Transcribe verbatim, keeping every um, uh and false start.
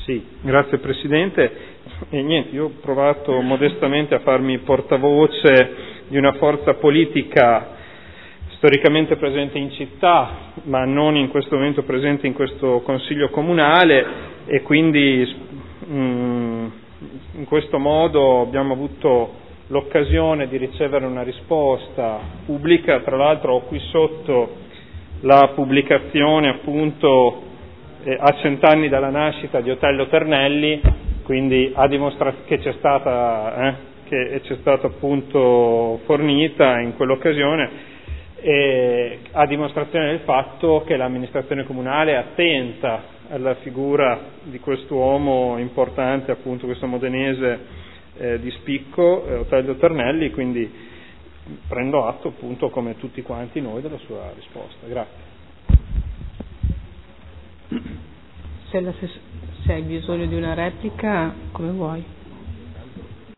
Sì, grazie Presidente. E niente, io ho provato modestamente a farmi portavoce di una forza politica storicamente presente in città, ma non in questo momento presente in questo Consiglio Comunale, e quindi mh, in questo modo abbiamo avuto l'occasione di ricevere una risposta pubblica. Tra l'altro ho qui sotto la pubblicazione appunto eh, a cent'anni dalla nascita di Otello Ternelli, quindi a dimostra- che c'è stata eh, che c'è stata appunto fornita in quell'occasione, e a dimostrazione del fatto che l'amministrazione comunale è attenta alla figura di quest'uomo importante, appunto questo modenese eh, di spicco, eh, Otello Ternelli, quindi prendo atto appunto come tutti quanti noi della sua risposta. Grazie. Se, la, se hai bisogno di una replica, come vuoi.